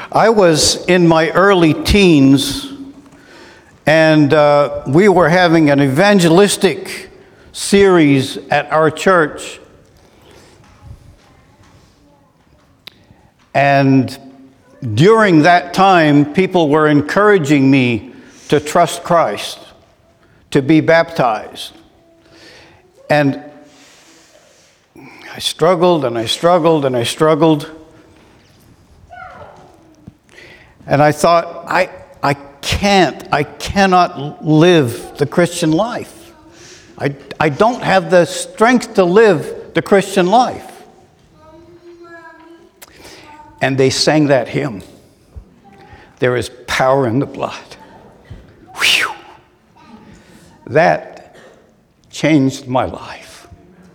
I was in my early teens, and we were having an evangelistic series at our church. And during that time, people were encouraging me to trust Christ, to be baptized. And I struggled and I struggled and I struggled. And I thought, I cannot live the Christian life. I don't have the strength to live the Christian life. And they sang that hymn. There is power in the blood. Whew. That changed my life.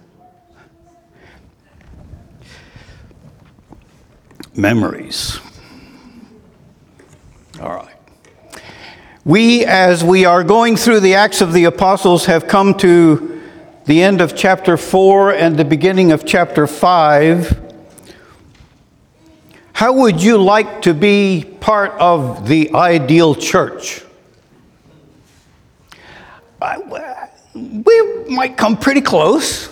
Memories. All right. As we are going through the Acts of the Apostles, have come to the end of chapter 4 and the beginning of chapter 5. How would you like to be part of the ideal church? We might come pretty close.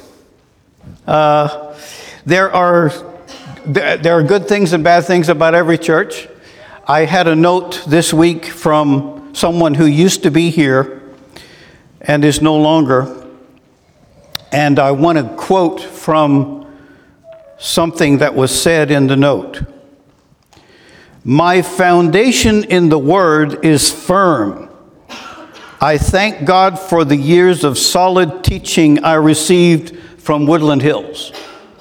There are good things and bad things about every church. I had a note this week from someone who used to be here and is no longer. And I want to quote from something that was said in the note. My foundation in the Word is firm. I thank God for the years of solid teaching I received from Woodland Hills.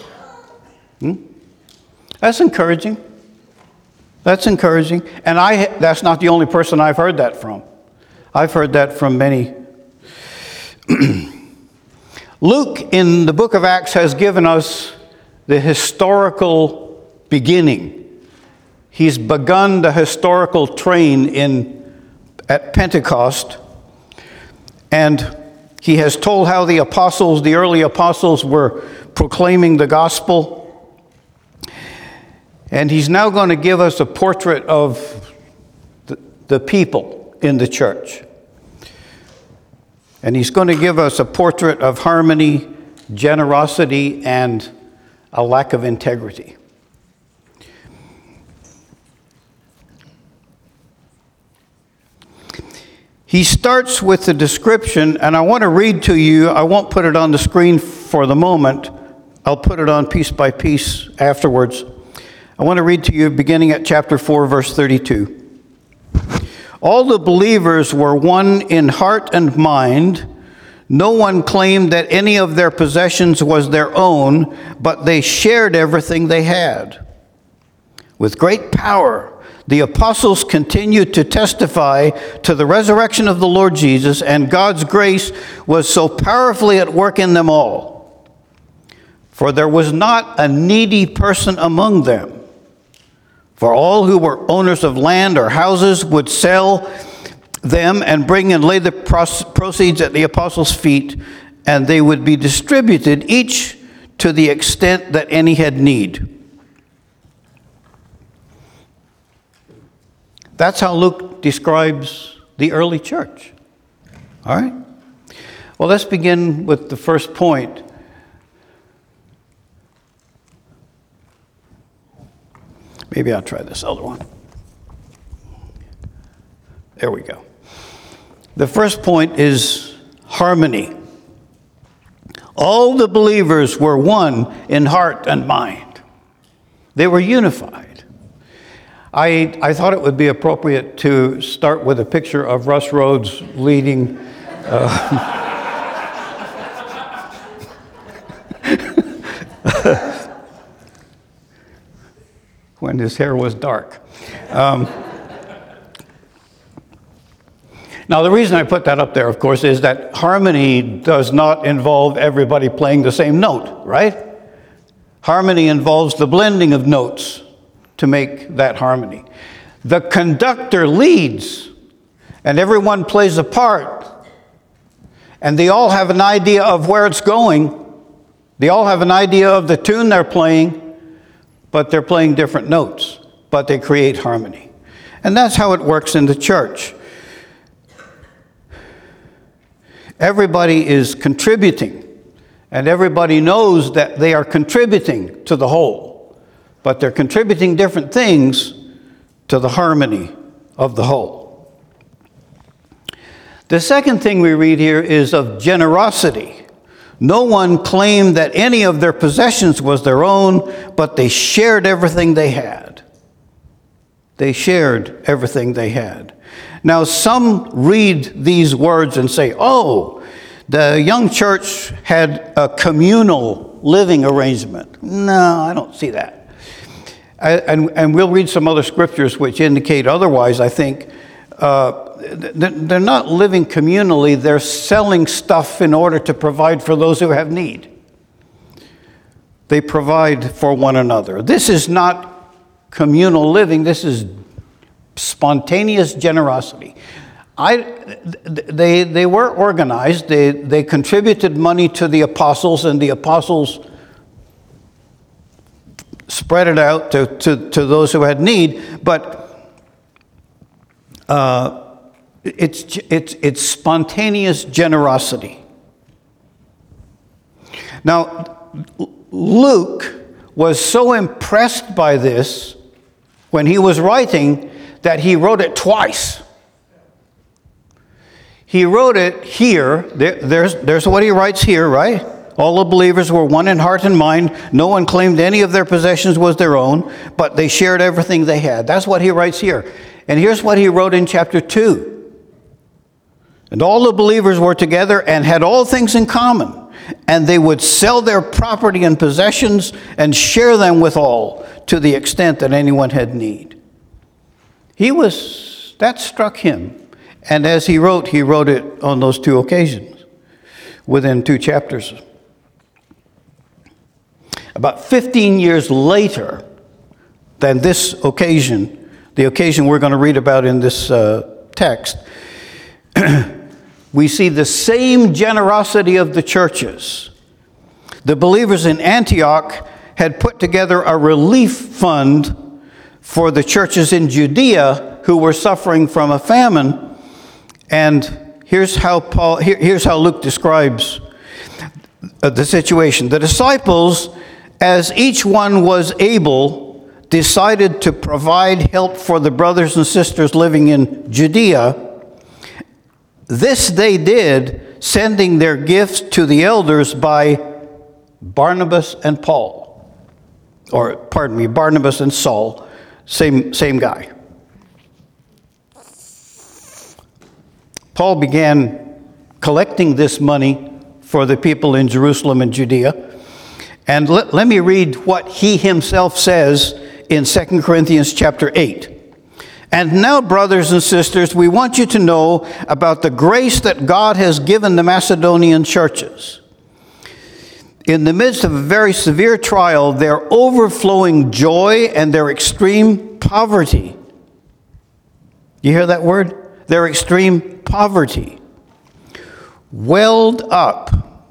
That's encouraging. That's encouraging. And that's not the only person I've heard that from. I've heard that from many. Luke, in the book of Acts, has given us the historical beginning. He's begun the historical train at Pentecost, and he has told how the early apostles were proclaiming the gospel. And he's now going to give us a portrait of the people in the church. And he's going to give us a portrait of harmony, generosity, and a lack of integrity. He starts with the description, and I want to read to you. I won't put it on the screen for the moment. I'll put it on piece by piece afterwards. I want to read to you beginning at chapter 4, verse 32. All the believers were one in heart and mind. No one claimed that any of their possessions was their own, but they shared everything they had. With great power, the apostles continued to testify to the resurrection of the Lord Jesus, and God's grace was so powerfully at work in them all. For there was not a needy person among them. For all who were owners of land or houses would sell them and bring and lay the proceeds at the apostles' feet, and they would be distributed each to the extent that any had need. That's how Luke describes the early church. All right? Well, let's begin with the first point. Maybe I'll try this other one. There we go. The first point is harmony. All the believers were one in heart and mind. They were unified. I thought it would be appropriate to start with a picture of Russ Rhodes leading when his hair was dark. Now, the reason I put that up there, of course, is that harmony does not involve everybody playing the same note, right? Harmony involves the blending of notes to make that harmony. The conductor leads, and everyone plays a part, and they all have an idea of where it's going. They all have an idea of the tune they're playing, but they're playing different notes. but they create harmony. And that's how it works in the church. Everybody is contributing, and everybody knows that they are contributing to the whole, but they're contributing different things to the harmony of the whole. The second thing we read here is of generosity. No one claimed that any of their possessions was their own, but they shared everything they had. They shared everything they had. Now, some read these words and say, oh, the young church had a communal living arrangement. No, I don't see that. And we'll read some other scriptures which indicate otherwise, I think. They're not living communally. They're selling stuff in order to provide for those who have need. They provide for one another. This is not communal living. This is spontaneous generosity. They were organized. They contributed money to the apostles, and the apostles spread it out to those who had need. But it's spontaneous generosity. Now, Luke was so impressed by this when he was writing that he wrote it twice. He wrote it here. There's what he writes here, right? All the believers were one in heart and mind. No one claimed any of their possessions was their own, but they shared everything they had. That's what he writes here. And here's what he wrote in chapter 2. And all the believers were together and had all things in common, and they would sell their property and possessions and share them with all, to the extent that anyone had need. That struck him. And as he wrote it on those two occasions, within 2 chapters. About 15 years later than this occasion, the occasion we're going to read about in this text, we see the same generosity of the churches. The believers in Antioch had put together a relief fund for the churches in Judea who were suffering from a famine. And here's how Luke describes the situation. The disciples, as each one was able, decided to provide help for the brothers and sisters living in Judea. This they did, sending their gifts to the elders by Barnabas and Paul. Or, pardon me, Barnabas and Saul. Same guy. Paul began collecting this money for the people in Jerusalem and Judea. And let me read what he himself says in 2 Corinthians chapter 8. And now, brothers and sisters, we want you to know about the grace that God has given the Macedonian churches. In the midst of a very severe trial, their overflowing joy and their extreme poverty. You hear that word? Their extreme poverty welled up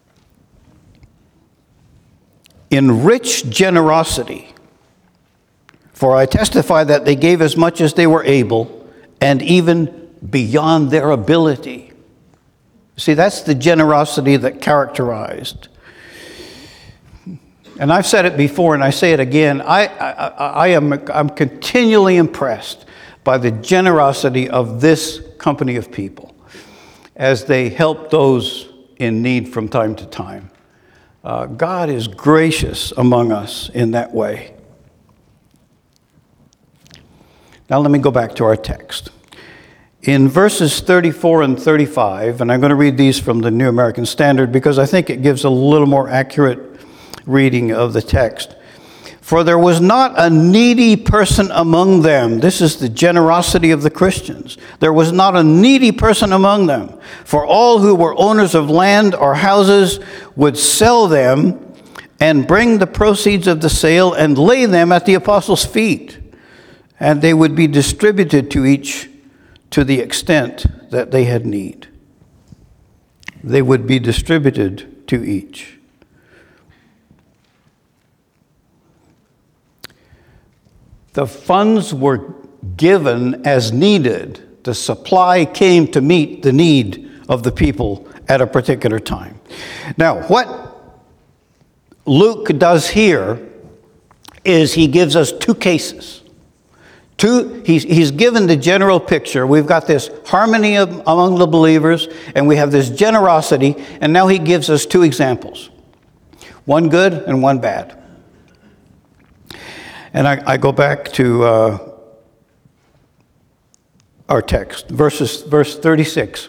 in rich generosity. For I testify that they gave as much as they were able, and even beyond their ability. See, that's the generosity that characterized. And I've said it before, and I say it again. I'm continually impressed by the generosity of this company of people as they help those in need from time to time. God is gracious among us in that way. Now let me go back to our text. In verses 34 and 35, and I'm going to read these from the New American Standard because I think it gives a little more accurate reading of the text. For there was not a needy person among them. This is the generosity of the Christians. There was not a needy person among them. For all who were owners of land or houses would sell them and bring the proceeds of the sale and lay them at the apostles' feet. And they would be distributed to each to the extent that they had need. They would be distributed to each. The funds were given as needed. The supply came to meet the need of the people at a particular time. Now, what Luke does here is he gives us two cases. He's given the general picture. We've got this harmony among the believers, and we have this generosity, and now he gives us two examples. One good and one bad. And I go back to our text, verse 36.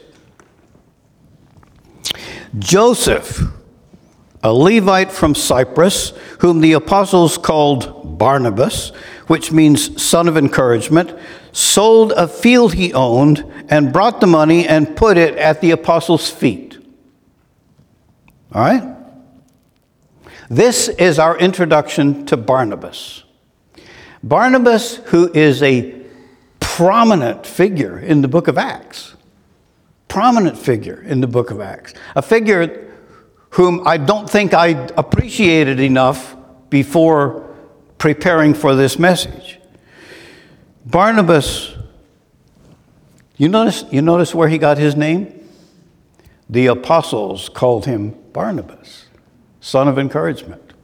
Joseph, a Levite from Cyprus, whom the apostles called Barnabas, which means son of encouragement, sold a field he owned and brought the money and put it at the apostles' feet. All right? This is our introduction to Barnabas. Barnabas, who is a prominent figure in the book of Acts. Prominent figure in the book of Acts. A figure whom I don't think I appreciated enough before preparing for this message. Barnabas, you notice where he got his name? The apostles called him Barnabas, son of encouragement.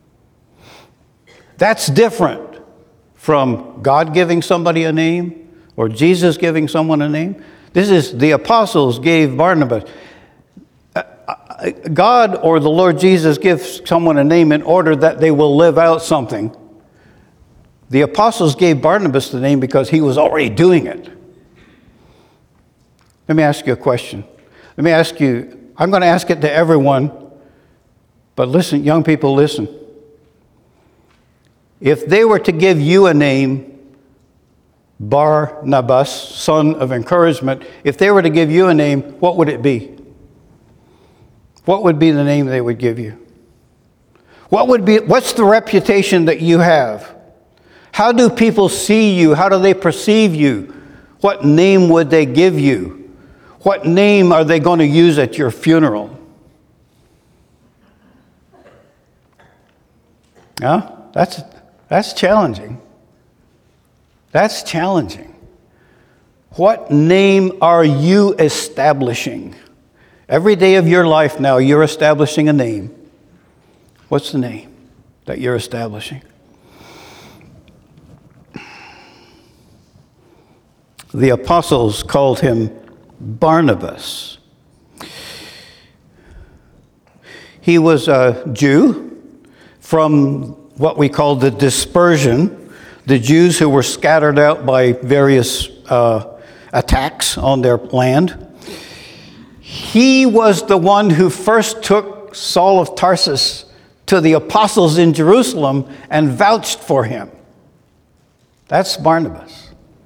That's different from God giving somebody a name or Jesus giving someone a name. This is the apostles gave Barnabas. God or the Lord Jesus gives someone a name in order that they will live out something. The apostles gave Barnabas the name because he was already doing it. Let me ask you a question. Let me ask you, I'm going to ask it to everyone, but listen, young people, listen. If they were to give you a name, Barnabas, son of encouragement, if they were to give you a name, what would it be? What would be the name they would give you? What's the reputation that you have? How do people see you? How do they perceive you? What name would they give you? What name are they going to use at your funeral? Yeah, that's challenging. That's challenging. What name are you establishing? Every day of your life now, you're establishing a name. What's the name that you're establishing? The apostles called him Barnabas. He was a Jew from what we call the dispersion, the Jews who were scattered out by various attacks on their land. He was the one who first took Saul of Tarsus to the apostles in Jerusalem and vouched for him. That's Barnabas.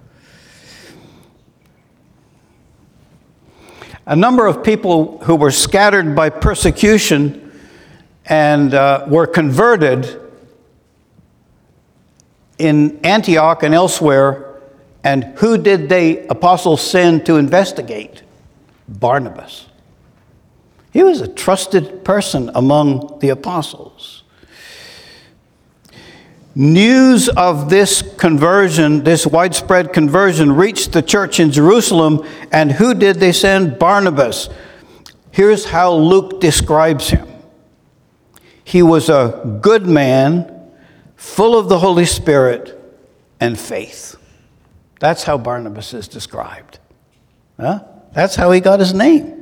A number of people who were scattered by persecution and were converted in Antioch and elsewhere. And who did the apostles send to investigate? Barnabas. He was a trusted person among the apostles. News of this conversion, this widespread conversion, reached the church in Jerusalem, and who did they send? Barnabas. Here's how Luke describes him. He was a good man, full of the Holy Spirit and faith. That's how Barnabas is described. That's how he got his name.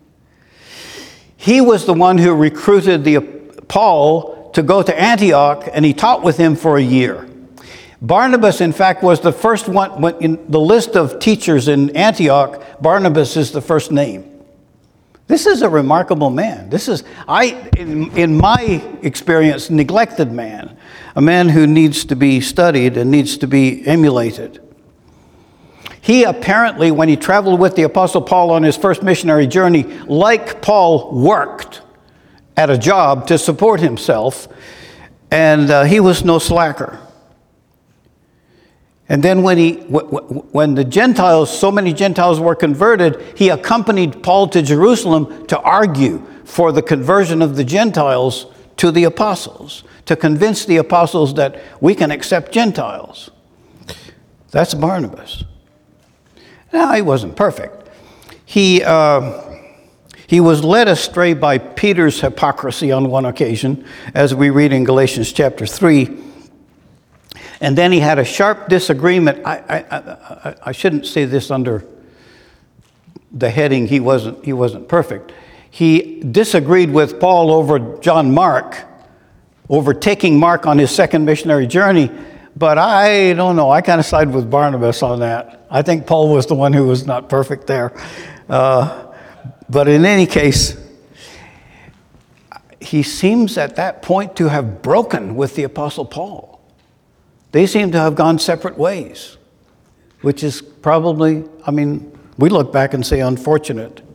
He was the one who recruited Paul to go to Antioch, and he taught with him for a year. Barnabas, in fact, was the first one in the list of teachers in Antioch. Barnabas is the first name. This is a remarkable man. This is, in my experience, neglected man. A man who needs to be studied and needs to be emulated. He apparently, when he traveled with the Apostle Paul on his first missionary journey, like Paul, worked at a job to support himself, and he was no slacker. And then when the Gentiles, so many Gentiles were converted, he accompanied Paul to Jerusalem to argue for the conversion of the Gentiles to the apostles, to convince the apostles that we can accept Gentiles. That's Barnabas. Now, he wasn't perfect. He was led astray by Peter's hypocrisy on one occasion, as we read in Galatians chapter 3. And then he had a sharp disagreement. I shouldn't say this under the heading, he wasn't perfect. He disagreed with Paul over John Mark, overtaking Mark on his second missionary journey. But I don't know. I kind of side with Barnabas on that. I think Paul was the one who was not perfect there. But in any case, he seems at that point to have broken with the Apostle Paul. They seem to have gone separate ways, which is probably, we look back and say unfortunate.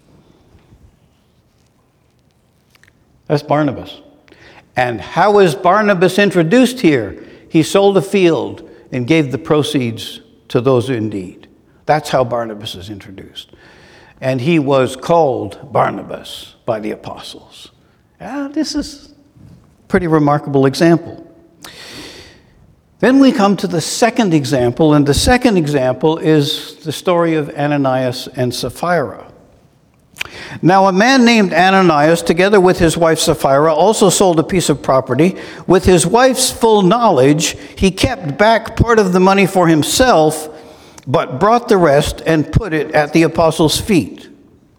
That's Barnabas. And how is Barnabas introduced here? He sold a field and gave the proceeds to those in need. That's how Barnabas is introduced. And he was called Barnabas by the apostles. This is a pretty remarkable example. Then we come to the second example, and the second example is the story of Ananias and Sapphira. Now, a man named Ananias, together with his wife Sapphira, also sold a piece of property. With his wife's full knowledge, he kept back part of the money for himself, but brought the rest and put it at the apostles' feet.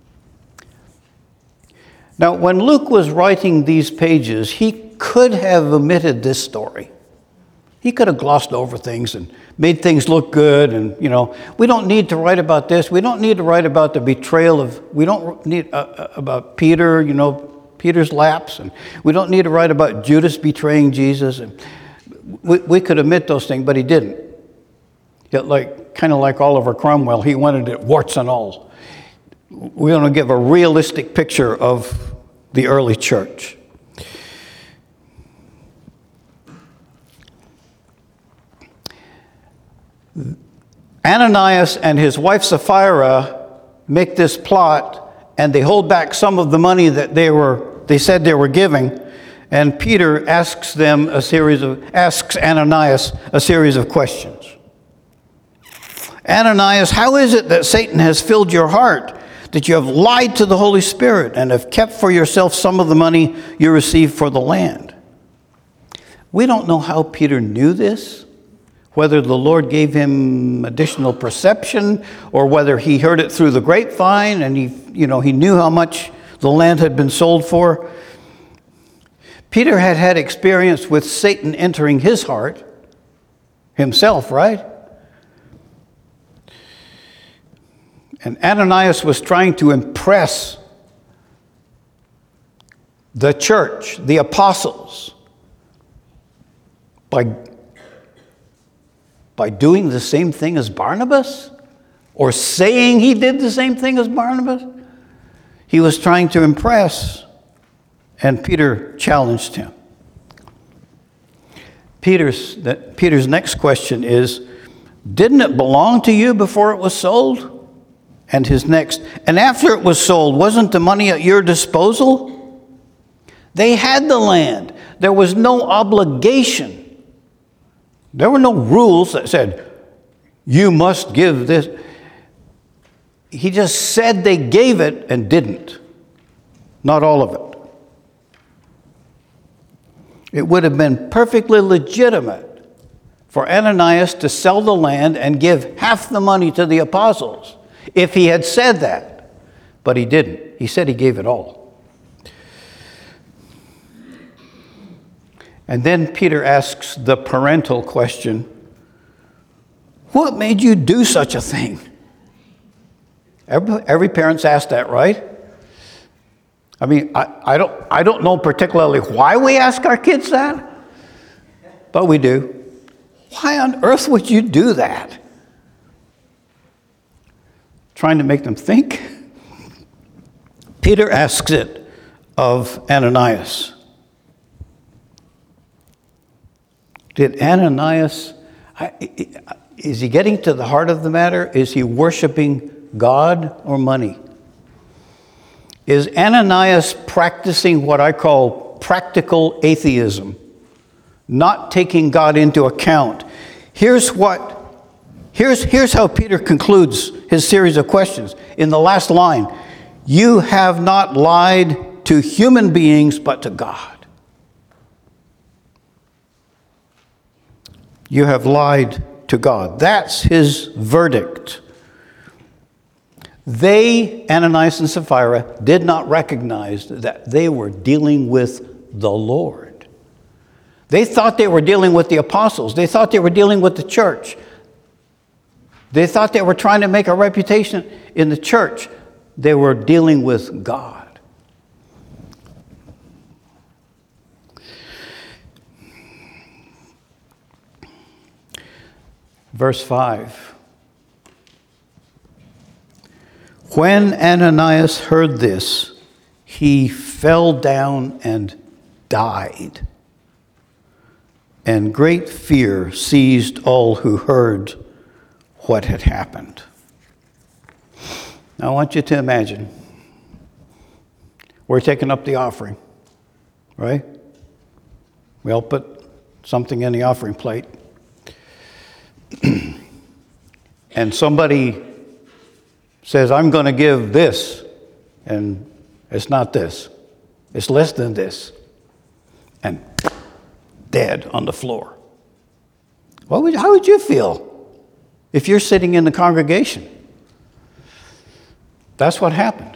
Now, when Luke was writing these pages, he could have omitted this story. He could have glossed over things and made things look good. And, we don't need to write about this. We don't need to write about the betrayal we don't need about Peter, Peter's lapse. And we don't need to write about Judas betraying Jesus. And we could omit those things, but he didn't. Yet kind of like Oliver Cromwell, he wanted it warts and all. We want to give a realistic picture of the early church. Ananias and his wife Sapphira make this plot, and they hold back some of the money that they said they were giving. And Peter asks Ananias a series of questions. Ananias, how is it that Satan has filled your heart, that you have lied to the Holy Spirit and have kept for yourself some of the money you received for the land? We don't know how Peter knew this, whether the Lord gave him additional perception or whether he heard it through the grapevine and he knew how much the land had been sold for. Peter had had experience with Satan entering his heart himself, right? And Ananias was trying to impress the church, the apostles, by doing the same thing as Barnabas? Or saying he did the same thing as Barnabas? He was trying to impress, and Peter challenged him. Peter's next question is, didn't it belong to you before it was sold? And his next, and after it was sold, wasn't the money at your disposal? They had the land. There was no obligation. There were no rules that said, you must give this. He just said they gave it and didn't. Not all of it. It would have been perfectly legitimate for Ananias to sell the land and give half the money to the apostles if he had said that. But he didn't. He said he gave it all. And then Peter asks the parental question, what made you do such a thing? Every parent's asked that, right? I don't know particularly why we ask our kids that, but we do. Why on earth would you do that? Trying to make them think? Peter asks it of Ananias. Did Ananias, is he getting to the heart of the matter? Is he worshiping God or money? Is Ananias practicing what I call practical atheism, not taking God into account? Here's what Here's how Peter concludes his series of questions. In the last line, you have not lied to human beings, but to God. You have lied to God. That's his verdict. They, Ananias and Sapphira, did not recognize that they were dealing with the Lord. They thought they were dealing with the apostles. They thought they were dealing with the church. They thought they were trying to make a reputation in the church. They were dealing with God. Verse 5. When Ananias heard this, he fell down and died. And great fear seized all who heard what had happened. Now I want you to imagine, we're taking up the offering, right? We all put something in the offering plate. And somebody says, I'm going to give this, and it's not this. It's less than this. And dead on the floor. How would you feel if you're sitting in the congregation? That's what happened.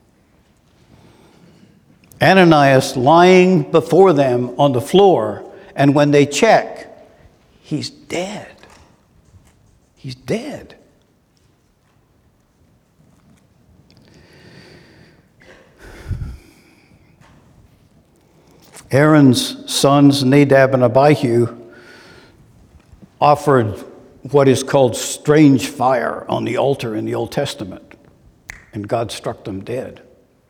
Ananias lying before them on the floor, and when they check, he's dead. He's dead. Aaron's sons, Nadab and Abihu, offered what is called strange fire on the altar in the Old Testament, and God struck them dead.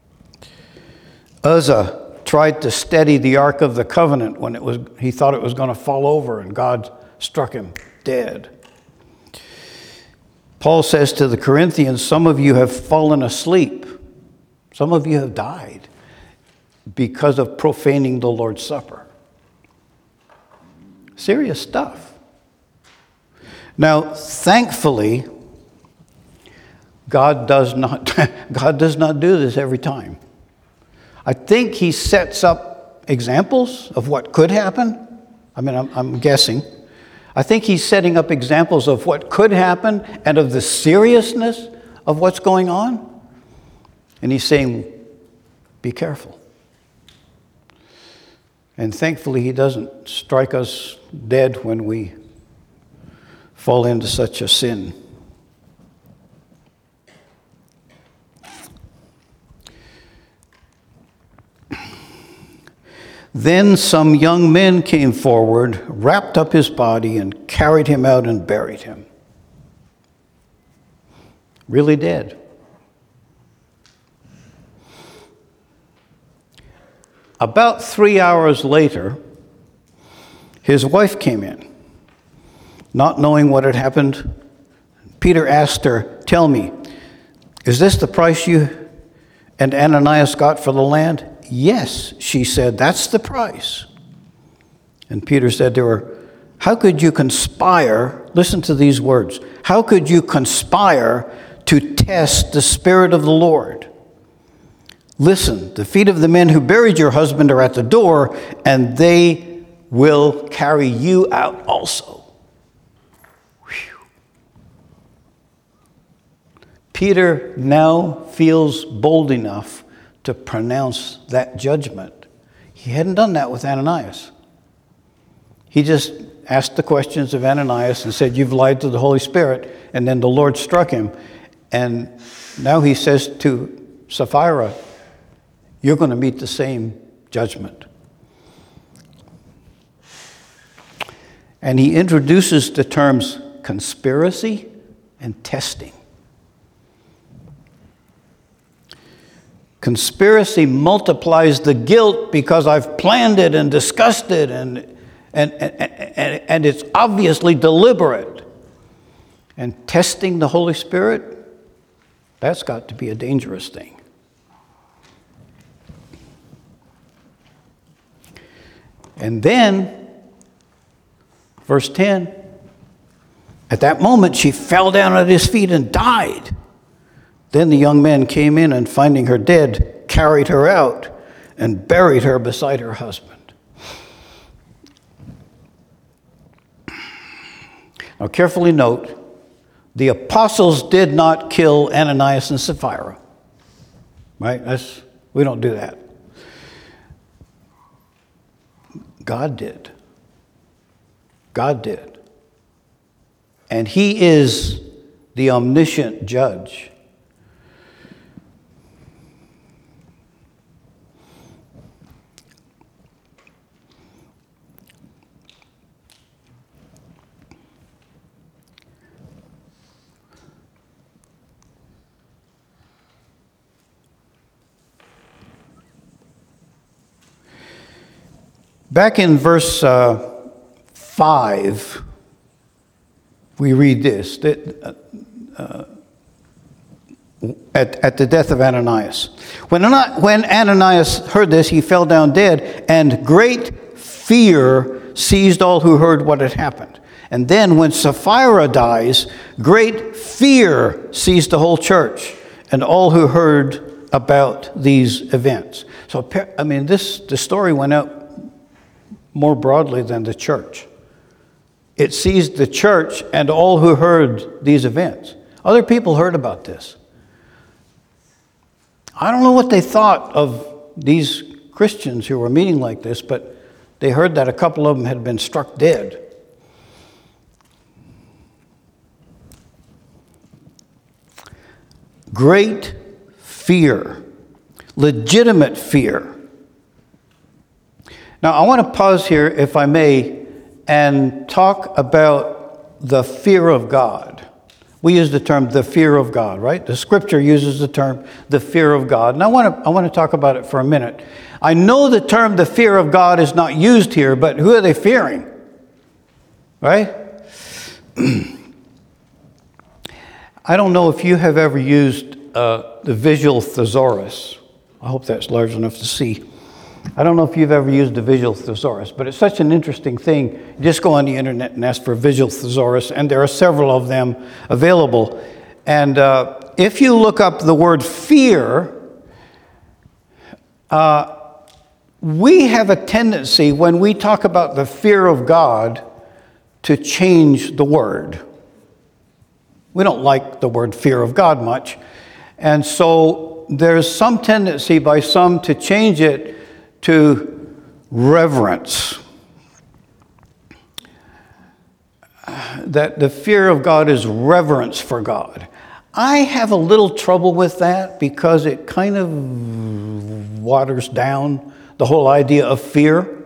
Uzzah tried to steady the Ark of the Covenant when he thought it was going to fall over, and God struck him dead. Paul says to the Corinthians, some of you have fallen asleep. Some of you have died because of profaning the Lord's Supper. Serious stuff. Now, thankfully, God does not do this every time. I think he sets up examples of what could happen. I mean, I'm guessing. I think he's setting up examples of what could happen and of the seriousness of what's going on. And he's saying, be careful. And thankfully, he doesn't strike us dead when we fall into such a sin. Then some young men came forward, wrapped up his body, and carried him out and buried him. Really dead. About 3 hours later, his wife came in, not knowing what had happened. Peter asked her, tell me, is this the price you and Ananias got for the land? Yes, she said, that's the price. And Peter said to her, how could you conspire, listen to these words, how could you conspire to test the Spirit of the Lord? Listen, the feet of the men who buried your husband are at the door, and they will carry you out also. Whew. Peter now feels bold enough to pronounce that judgment. He hadn't done that with Ananias. He just asked the questions of Ananias and said, you've lied to the Holy Spirit, and then the Lord struck him. And now he says to Sapphira, you're going to meet the same judgment. And he introduces the terms conspiracy and testing. Conspiracy multiplies the guilt because I've planned it and discussed it, and it's obviously deliberate. And testing the Holy Spirit, that's got to be a dangerous thing. And then, verse 10, At that moment, she fell down at his feet and died. Then the young man came in and, finding her dead, carried her out and buried her beside her husband. Now, carefully note, the apostles did not kill Ananias and Sapphira. Right? We don't do that. God did. God did. And he is the omniscient judge. Back in verse 5, we read this, that, at the death of Ananias. When Ananias heard this, he fell down dead, and great fear seized all who heard what had happened. And then when Sapphira dies, great fear seized the whole church and all who heard about these events. So, I mean, the story went out more broadly than the church. It seized the church and all who heard these events. Other people heard about this. I don't know what they thought of these Christians who were meeting like this, but they heard that a couple of them had been struck dead. Great fear, legitimate fear. Now, I want to pause here, if I may, and talk about the fear of God. We use the term the fear of God, right? The scripture uses the term the fear of God. And I want to talk about it for a minute. I know the term the fear of God is not used here, but who are they fearing? Right? I don't know if you have ever used the visual thesaurus. I hope that's large enough to see. I don't know if you've ever used a visual thesaurus, but it's such an interesting thing. You just go on the internet and ask for a visual thesaurus, and there are several of them available. And if you look up the word fear, we have a tendency, when we talk about the fear of God, to change the word. We don't like the word fear of God much. And so there's some tendency by some to change it to reverence. That the fear of God is reverence for God. I have a little trouble with that because it kind of waters down the whole idea of fear.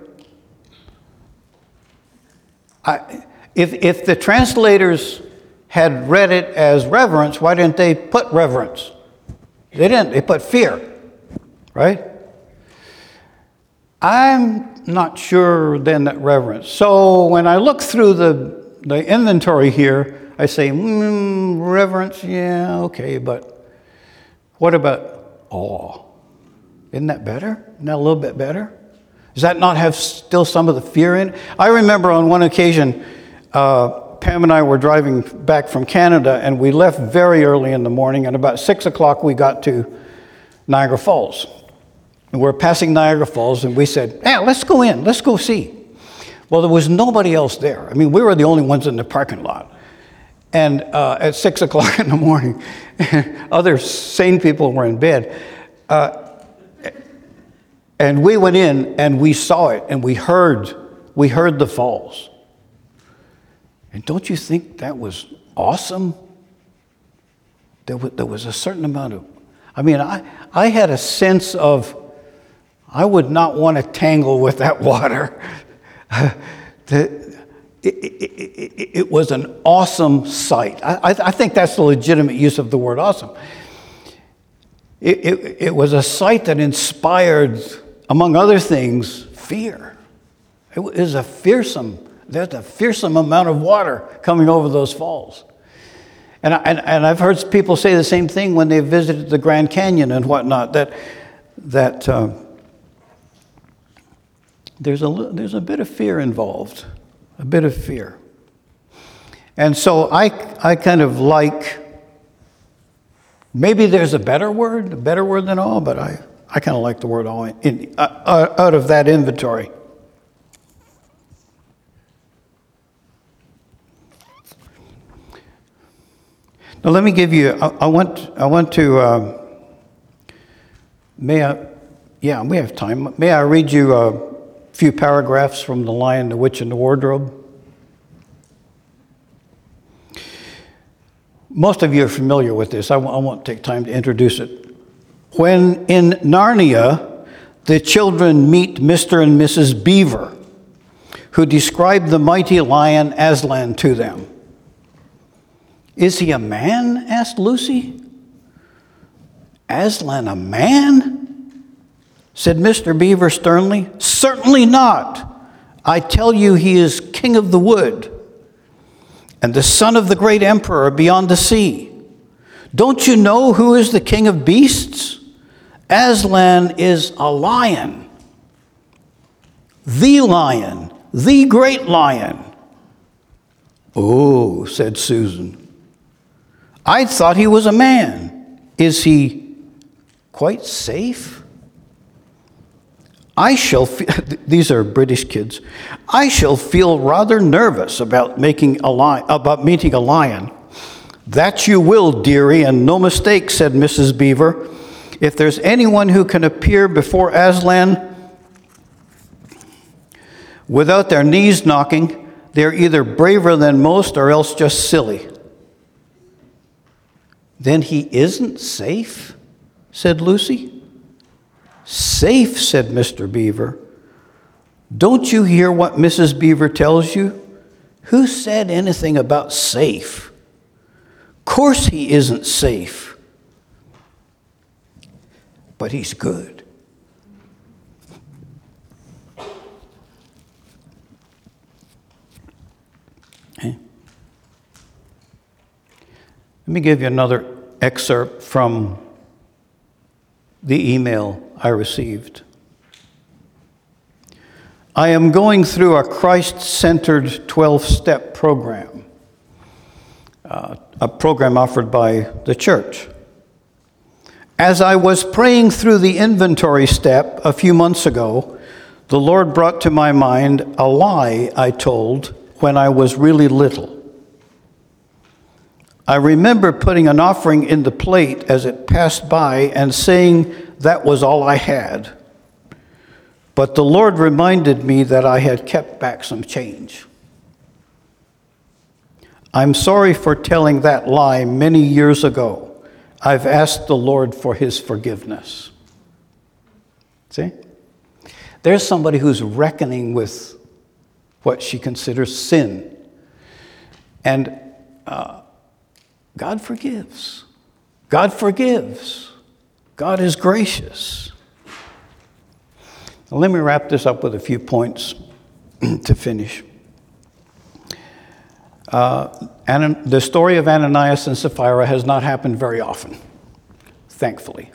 If the translators had read it as reverence, why didn't they put reverence? They didn't. They put fear, right? I'm not sure then that reverence. So when I look through the inventory here, I say, reverence, yeah, okay, but what about awe? Isn't that better? Isn't that a little bit better? Does that not have still some of the fear in it? I remember on one occasion, Pam and I were driving back from Canada, and we left very early in the morning, and about 6 o'clock we got to Niagara Falls. And we're passing Niagara Falls, and we said, hey, let's go in, let's go see. Well, there was nobody else there. I mean, we were the only ones in the parking lot. And at 6 o'clock in the morning, other sane people were in bed. And we went in, and we saw it, and we heard the falls. And don't you think that was awesome? There was a certain amount of, I mean, I had a sense of, I would not want to tangle with that water. It was an awesome sight. I think that's the legitimate use of the word awesome. It was a sight that inspired, among other things, fear. It was there's a fearsome amount of water coming over those falls. And I've heard people say the same thing when they visited the Grand Canyon and whatnot, that there's a bit of fear involved, a bit of fear. And so I kind of like, maybe there's a better word than all, but I kind of like the word all out of that inventory. Now let me give you, I want to, we have time. May I read you a few paragraphs from The Lion, the Witch, and the Wardrobe? Most of you are familiar with this. I won't take time to introduce it. When in Narnia, the children meet Mr. and Mrs. Beaver, who describe the mighty lion Aslan to them. "Is he a man?" asked Lucy. "Aslan a man?" said Mr. Beaver sternly. "Certainly not. I tell you he is king of the wood and the son of the great emperor beyond the sea. Don't you know who is the king of beasts? Aslan is a lion, the great lion." "Oh," said Susan, "I thought he was a man. Is he quite safe?" These are British kids. "I shall feel rather nervous about meeting a lion." "That you will, dearie, and no mistake," said Mrs. Beaver. "If there's anyone who can appear before Aslan without their knees knocking, they're either braver than most or else just silly." "Then he isn't safe?" said Lucy. "Safe," said Mr. Beaver. "Don't you hear what Mrs. Beaver tells you? Who said anything about safe? Course he isn't safe. But he's good." Okay. Let me give you another excerpt from the email I received. "I am going through a Christ-centered 12-step program, a program offered by the church. As I was praying through the inventory step a few months ago, the Lord brought to my mind a lie I told when I was really little. I remember putting an offering in the plate as it passed by and saying that was all I had. But the Lord reminded me that I had kept back some change. I'm sorry for telling that lie many years ago. I've asked the Lord for his forgiveness." See? There's somebody who's reckoning with what she considers sin. And God forgives. God forgives. God is gracious. Now, let me wrap this up with a few points to finish. The story of Ananias and Sapphira has not happened very often, thankfully.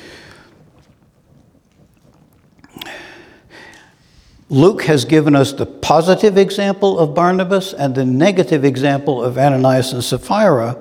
Luke has given us the positive example of Barnabas and the negative example of Ananias and Sapphira.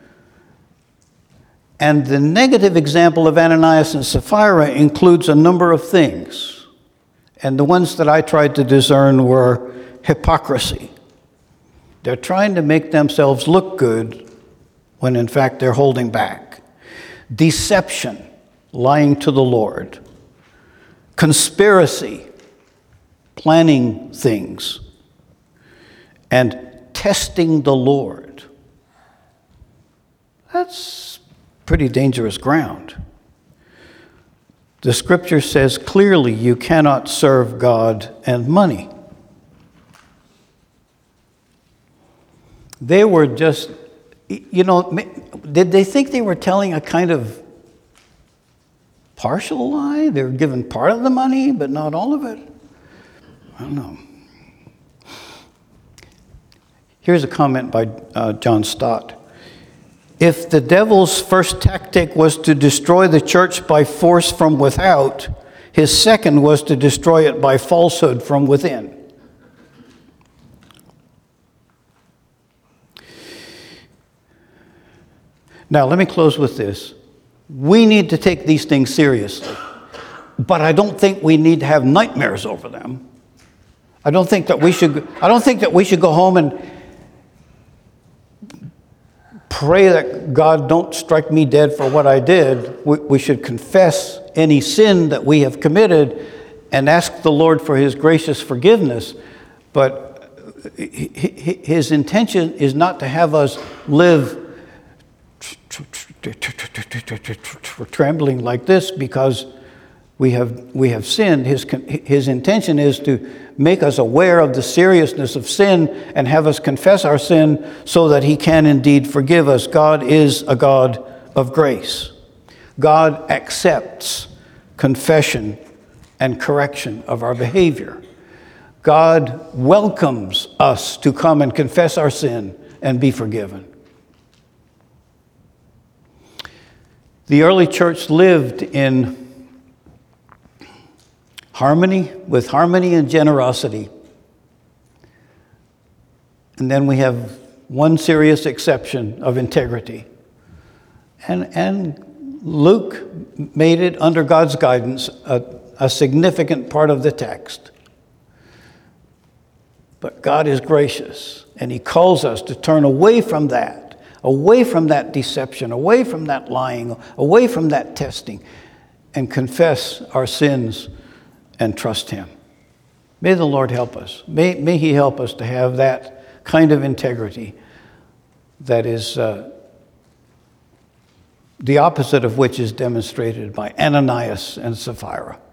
And the negative example of Ananias and Sapphira includes a number of things. And the ones that I tried to discern were hypocrisy. They're trying to make themselves look good when in fact they're holding back. Deception, lying to the Lord. Conspiracy, planning things. And testing the Lord. That's pretty dangerous ground. The scripture says clearly you cannot serve God and money. They were just, did they think they were telling a kind of partial lie? They were given part of the money, but not all of it? I don't know. Here's a comment by John Stott. If the devil's first tactic was to destroy the church by force from without, his second was to destroy it by falsehood from within. Now, let me close with this. We need to take these things seriously, but I don't think we need to have nightmares over them. I don't think that we should go home and pray that God don't strike me dead for what I did. We should confess any sin that we have committed and ask the Lord for his gracious forgiveness. But his intention is not to have us live trembling like this because we have sinned. His intention is to make us aware of the seriousness of sin and have us confess our sin so that he can indeed forgive us. God is a God of grace. God accepts confession and correction of our behavior. God welcomes us to come and confess our sin and be forgiven. The early church lived in harmony and generosity. And then we have one serious exception of integrity. And Luke made it, under God's guidance, a significant part of the text. But God is gracious, and he calls us to turn away from that deception, away from that lying, away from that testing, and confess our sins and trust him. May the Lord help us. May he help us to have that kind of integrity that is the opposite of which is demonstrated by Ananias and Sapphira.